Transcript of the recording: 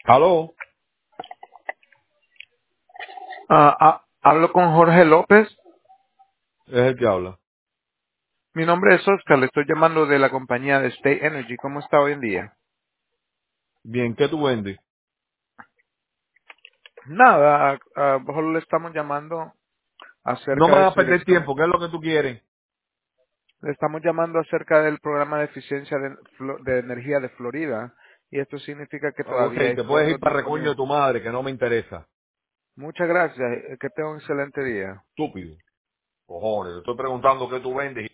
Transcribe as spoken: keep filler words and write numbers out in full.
Aló, Ah, ah, hablo con Jorge López. es el que habla. Mi nombre es Oscar, le estoy llamando de la compañía de State Energy. ¿Cómo está hoy en día? Bien, ¿qué tú vendes? Nada, ah, ah, solo le estamos llamando No acerca me de hagas su perder elección. tiempo, ¿qué es lo que tú quieres? Le estamos llamando acerca del programa de eficiencia de, Flo- de energía de Florida y esto significa que Ok, todavía hay te puedes ir fondos para recoño de disponibles. tu madre, que no me interesa. Muchas gracias, eh, que tenga un excelente día. Estúpido. Cojones, te estoy preguntando qué tú vendes